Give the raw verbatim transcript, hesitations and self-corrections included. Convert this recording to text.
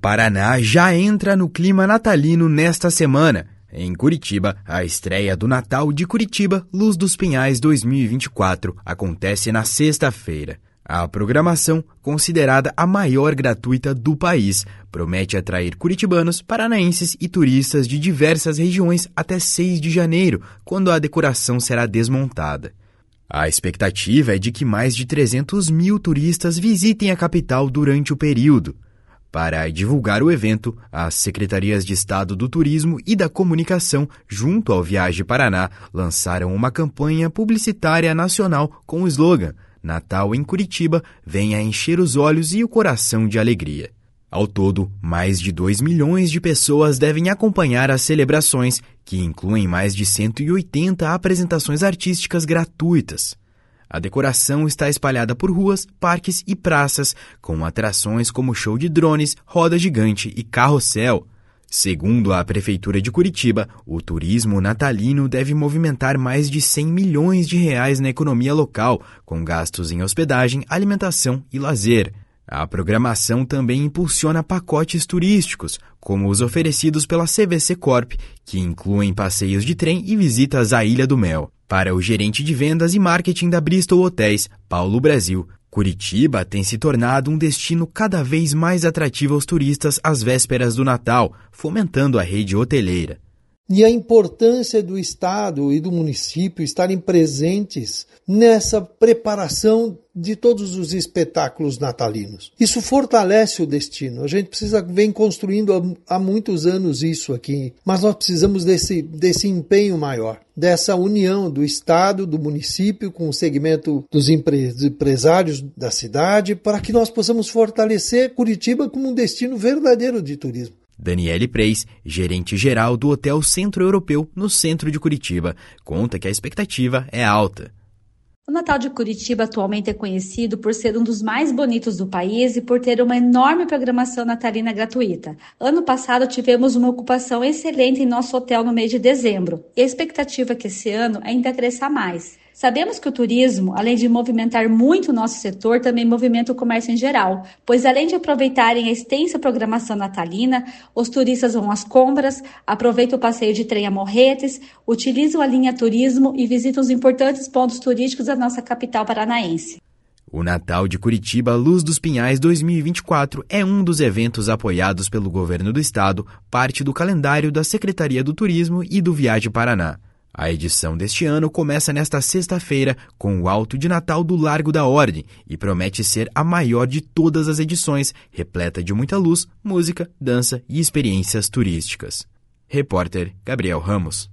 Paraná já entra no clima natalino nesta semana. Em Curitiba, a estreia do Natal de Curitiba Luz dos Pinhais dois mil e vinte e quatro acontece na sexta-feira. A programação, considerada a maior gratuita do país, promete atrair curitibanos, paranaenses e turistas de diversas regiões até seis de janeiro, quando a decoração será desmontada. A expectativa é de que mais de trezentos mil turistas visitem a capital durante o período. Para divulgar o evento, as Secretarias de Estado do Turismo e da Comunicação, junto ao Viaje Paraná, lançaram uma campanha publicitária nacional com o slogan Natal em Curitiba, venha encher os olhos e o coração de alegria. Ao todo, mais de dois milhões de pessoas devem acompanhar as celebrações, que incluem mais de cento e oitenta apresentações artísticas gratuitas. A decoração está espalhada por ruas, parques e praças, com atrações como show de drones, roda gigante e carrossel. Segundo a Prefeitura de Curitiba, o turismo natalino deve movimentar mais de cem milhões de reais na economia local, com gastos em hospedagem, alimentação e lazer. A programação também impulsiona pacotes turísticos, como os oferecidos pela C V C Corp, que incluem passeios de trem e visitas à Ilha do Mel. Para o gerente de vendas e marketing da Bristol Hotéis, Paulo Brasil, Curitiba tem se tornado um destino cada vez mais atrativo aos turistas às vésperas do Natal, fomentando a rede hoteleira. E a importância do Estado e do município estarem presentes nessa preparação de todos os espetáculos natalinos. Isso fortalece o destino. A gente precisa vem construindo há muitos anos isso aqui, mas nós precisamos desse, desse empenho maior, dessa união do Estado, do município, com o segmento dos empresários da cidade, para que nós possamos fortalecer Curitiba como um destino verdadeiro de turismo. Daniele Preis, gerente-geral do Hotel Centro Europeu, no centro de Curitiba, conta que a expectativa é alta. O Natal de Curitiba atualmente é conhecido por ser um dos mais bonitos do país e por ter uma enorme programação natalina gratuita. Ano passado tivemos uma ocupação excelente em nosso hotel no mês de dezembro, e a expectativa é que esse ano ainda cresça mais. Sabemos que o turismo, além de movimentar muito o nosso setor, também movimenta o comércio em geral, pois além de aproveitarem a extensa programação natalina, os turistas vão às compras, aproveitam o passeio de trem a Morretes, utilizam a linha turismo e visitam os importantes pontos turísticos da nossa capital paranaense. O Natal de Curitiba Luz dos Pinhais dois mil e vinte e quatro é um dos eventos apoiados pelo governo do estado, parte do calendário da Secretaria do Turismo e do Viaje Paraná. A edição deste ano começa nesta sexta-feira com o Alto de Natal do Largo da Ordem e promete ser a maior de todas as edições, repleta de muita luz, música, dança e experiências turísticas. Repórter Gabriel Ramos.